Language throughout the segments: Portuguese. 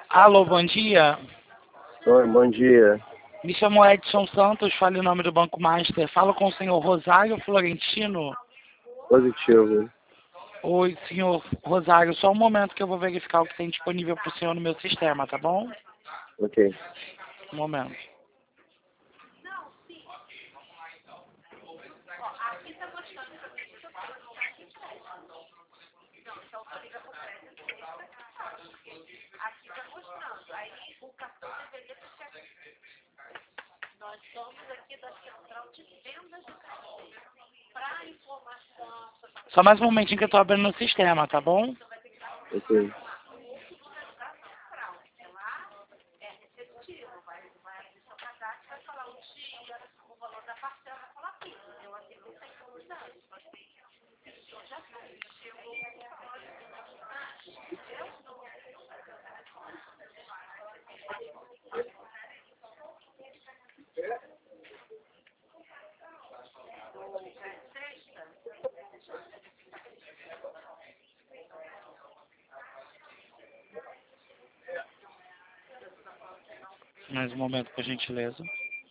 Alô, bom dia. Oi, bom dia. Me chamo Edson Santos, falo em nome do Banco Master. Falo com o senhor Rosário Florentino. Positivo. Oi, senhor Rosário, só um momento que eu vou verificar o que tem disponível para o senhor no meu sistema, tá bom? Ok. Um momento. Só mais um momentinho que eu tô abrindo no sistema, tá bom? Ok. Mais um momento, por gentileza.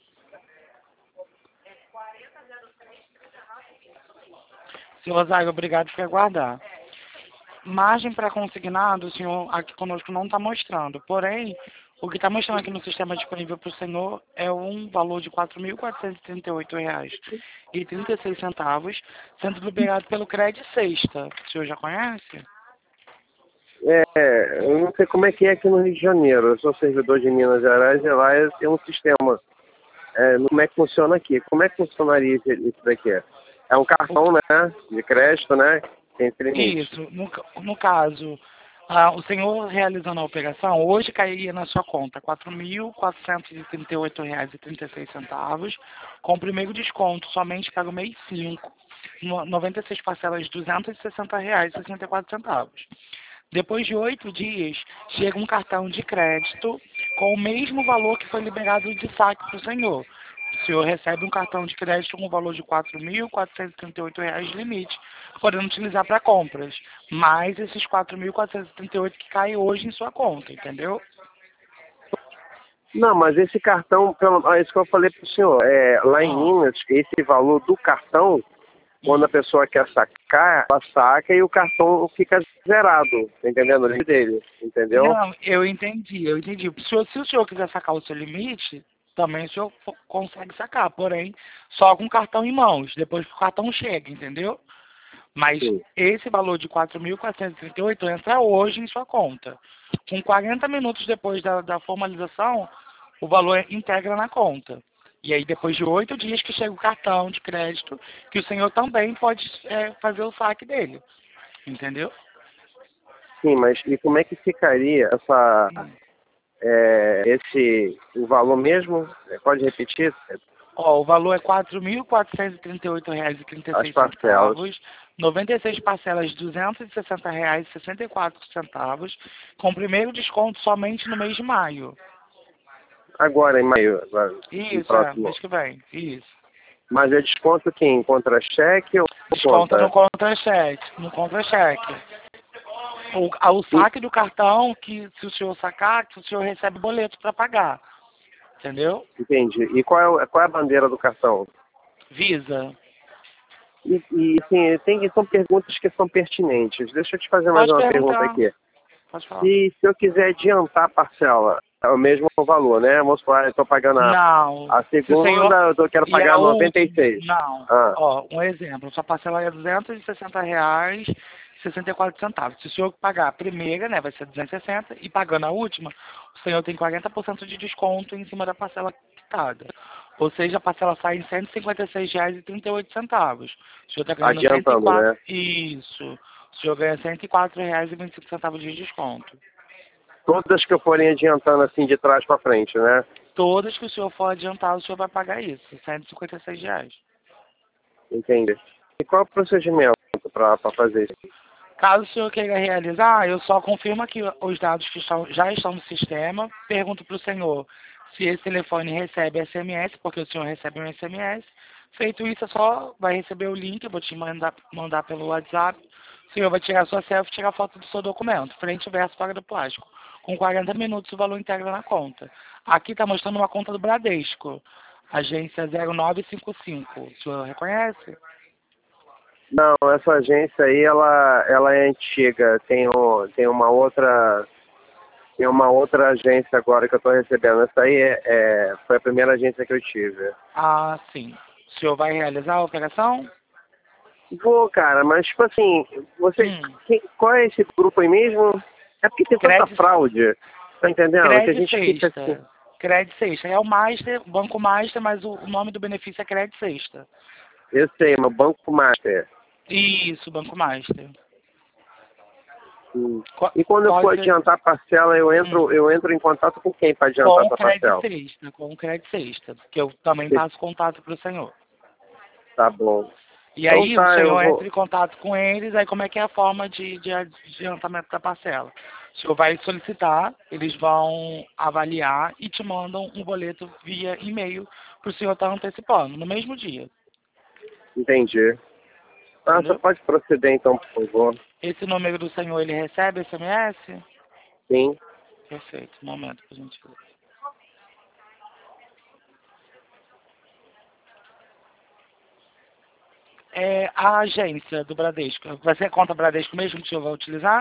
Senhor Rosário, obrigado por aguardar. Margem para consignado, o senhor aqui conosco não está mostrando. Porém, o que está mostrando aqui no sistema disponível para o senhor é um valor de R$ 4.438,36, sendo liberado pelo Cred Sexta. O senhor já conhece? Eu não sei como é que é aqui no Rio de Janeiro. Eu sou servidor de Minas Gerais e lá tem um sistema. Como é que funciona aqui? Como é que funcionaria isso daqui? É um cartão, né? De crédito, né? Tem esse limite. Isso. No caso, o senhor realizando a operação, hoje cairia na sua conta R$ 4.438,36, com o primeiro desconto somente para o mês 5, 96 parcelas de R$ 260,64. Depois de 8 dias, chega um cartão de crédito com o mesmo valor que foi liberado de saque para o senhor. O senhor recebe um cartão de crédito com o valor de R$ 4.438 de limite, podendo utilizar para compras, mais esses 4.438 que caem hoje em sua conta, entendeu? Não, mas esse cartão, isso que eu falei para o senhor, lá em Minas, esse valor do cartão, quando a pessoa quer sacar, ela saca e o cartão fica zerado, tá entendendo? O limite dele, entendeu? Não, eu entendi. Se o senhor quiser sacar o seu limite, também o senhor consegue sacar, porém, só com o cartão em mãos, depois que o cartão chega, entendeu? Mas Sim. esse valor de 4.438 entra hoje em sua conta. Com 40 minutos depois da formalização, o valor integra na conta. E aí, depois de 8 dias que chega o cartão de crédito, que o senhor também pode fazer o saque dele. Entendeu? Sim, mas e como é que ficaria o valor mesmo? Pode repetir? Ó, o valor é R$ 4.438,36, As parcelas. 96 parcelas de R$ 260,64, com o primeiro desconto somente no mês de maio. Agora, em maio, no Isso, próximo. mês que vem, isso. Mas é desconto que em contra-cheque ou Desconta no conta? contra-cheque, O saque do cartão, que se o senhor sacar, que o senhor recebe boleto para pagar, entendeu? Entendi. E qual é a bandeira do cartão? Visa. Assim, são perguntas que são pertinentes. Deixa eu te fazer mais Pode uma pergunta perguntar, aqui. pode falar. Se eu quiser adiantar a parcela, é o mesmo valor, né? Vamos supor, eu estou pagando Não. a Se o senhor... segunda, eu quero E pagar a última... 96. Não. Ah, Ó, um exemplo. Sua parcela é R$ 260,64. Se o senhor pagar a primeira, né, vai ser 260, e pagando a última, o senhor tem 40% de desconto em cima da parcela quitada. Ou seja, a parcela sai em R$ 156,38. O senhor está ganhando adiantando, 104... né? Isso. O senhor ganha R$ 104,25 de desconto. Todas que eu forem adiantando assim de trás para frente, né? Todas que o senhor for adiantar, o senhor vai pagar isso, R$ 156. Entendi. E qual é o procedimento para fazer isso? Caso o senhor queira realizar, eu só confirmo aqui os dados que já estão no sistema, pergunto para o senhor se esse telefone recebe SMS, porque o senhor recebe um SMS. Feito isso, é só vai receber o link, eu vou te mandar pelo WhatsApp, O senhor vai tirar sua selfie e tirar foto do seu documento, frente e verso paga do plástico. Com 40 minutos o valor integra na conta. Aqui está mostrando uma conta do Bradesco, agência 0955. O senhor reconhece? Não, essa agência aí, ela é antiga. Tem uma outra agência agora que eu estou recebendo. Essa aí foi a primeira agência que eu tive. Ah, sim. O senhor vai realizar a operação? Vou, cara, mas tipo assim, qual é esse grupo aí mesmo? É porque tem tanta fraude, tá entendendo? Que a Credit gente fica assim. Sexta. Credit Sexta. É o Master, Banco Master, mas o nome do benefício é Credit Sexta. Eu sei, meu Banco Master. Isso, Banco Master. E quando eu for Pode ser adiantar a parcela, eu entro em contato com quem para adiantar com o essa Credit parcela? Sexta, com o Credit Sexta, que eu também passo contato para o senhor. Tá bom. E Então aí o tá, eu senhor vou. entra em contato com eles, aí como é que é a forma de adiantamento da parcela? O senhor vai solicitar, eles vão avaliar e te mandam um boleto via e-mail para o senhor estar antecipando, no mesmo dia. Entendi. Ah, você Entendeu? pode proceder então, por favor. Esse número do senhor, ele recebe SMS? Sim. Perfeito, um momento, por gentileza. É a agência do Bradesco. Vai ser a conta Bradesco mesmo que o senhor vai utilizar?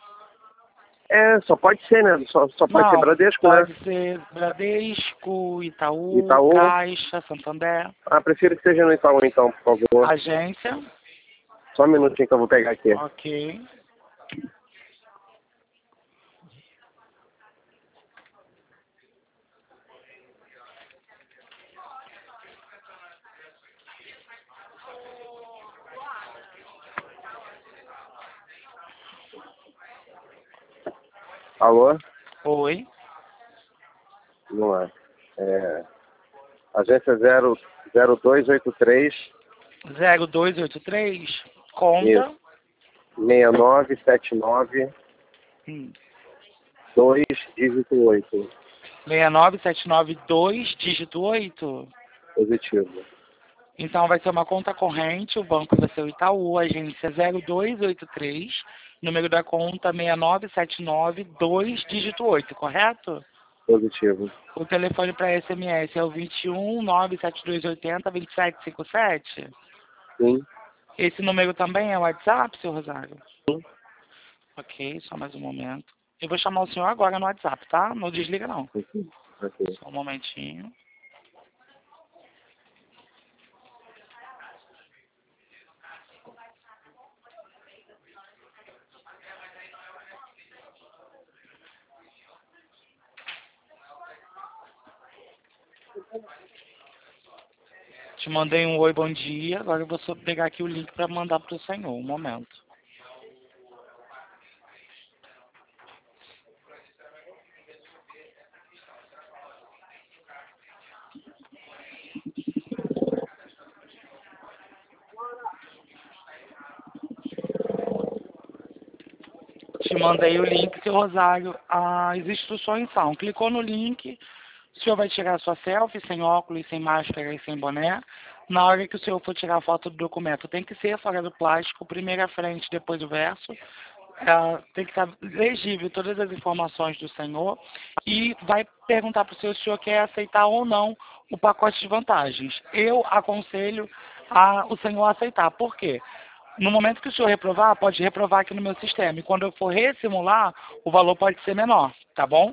Só pode ser, né? Só pode ser Não, Bradesco, né? pode ser Bradesco, Itaú, Itaú. Caixa, Santander. Ah, prefiro que seja no Itaú então, por favor. Agência, Só um minutinho que eu vou pegar aqui. ok. Alô? Oi, Não é. Agência 0283. 0283, conta, Isso. 6979 2 dígito 8. 69792, dígito 8. Positivo. Então vai ser uma conta corrente, o banco vai ser o Itaú, agência 0283, número da conta 69792, dígito 8, correto? Positivo. O telefone para SMS é o 21 97280 2757. Sim. Esse número também é o WhatsApp, seu Rosário? Sim. Ok, só mais um momento. Eu vou chamar o senhor agora no WhatsApp, tá? Não desliga não. Ok. Só um momentinho. Te mandei um oi, bom dia. Agora eu vou só pegar aqui o link para mandar para o senhor. Um momento. Te mandei o link, seu Rosário. As instruções são: clicou no link, o senhor vai tirar sua selfie, sem óculos, sem máscara e sem boné. Na hora que o senhor for tirar a foto do documento, tem que ser fora do plástico, primeiro a frente, depois o verso. Tem que estar legível todas as informações do senhor e vai perguntar para o senhor se o senhor quer aceitar ou não o pacote de vantagens. Eu aconselho o senhor a aceitar. Por quê? No momento que o senhor reprovar, pode reprovar aqui no meu sistema. E quando eu for ressimular, o valor pode ser menor, tá bom?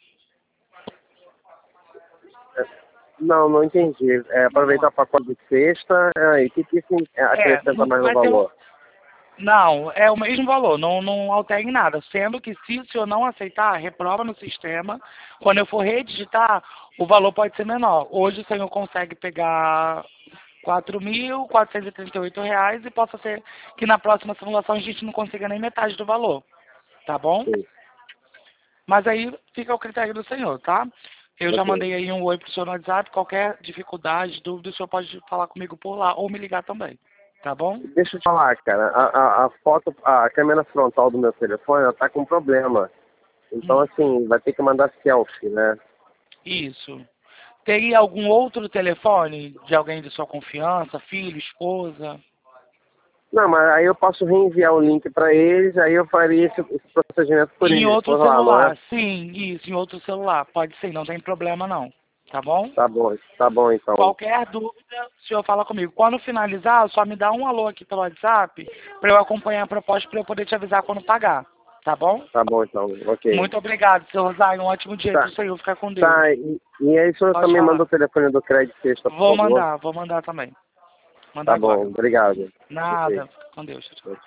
Não entendi. Aproveitar o pacote de sexta, e o que isso acrescenta mais no vai ter valor? Não, é o mesmo valor, não altera em nada. Sendo que se o senhor não aceitar, reprova no sistema. Quando eu for redigitar, o valor pode ser menor. Hoje o senhor consegue pegar R$ 4.438 e possa ser que na próxima simulação a gente não consiga nem metade do valor, tá bom? Sim. Mas aí fica ao critério do senhor, tá? Eu já Ok. mandei aí um oi pro senhor no WhatsApp. Qualquer dificuldade, dúvida, o senhor pode falar comigo por lá ou me ligar também, tá bom? Deixa eu te falar, cara. A foto, a câmera frontal do meu telefone, ela tá com problema. Então, assim, vai ter que mandar selfie, né? Isso. Teria algum outro telefone de alguém de sua confiança, filho, esposa? Não, mas aí eu posso reenviar o link para eles, aí eu faria esse procedimento por Em eles. outro Por lá, não celular, é? sim, isso, em outro celular. Pode ser, não tem problema não. Tá bom? Tá bom então. Qualquer dúvida, o senhor fala comigo. Quando finalizar, só me dá um alô aqui pelo WhatsApp para eu acompanhar a proposta para eu poder te avisar quando pagar. Tá bom? Tá bom então, ok. Muito obrigado, senhor Rosário. Um ótimo dia Tá, para o senhor. Ficar com Deus. tá, e aí o senhor Pode também manda falar. o telefone do crédito sexta, por favor? Vou mandar também. Mandar Tá bom, agora. obrigado. Nada. Ok. Fica com Deus. Tchau, tchau.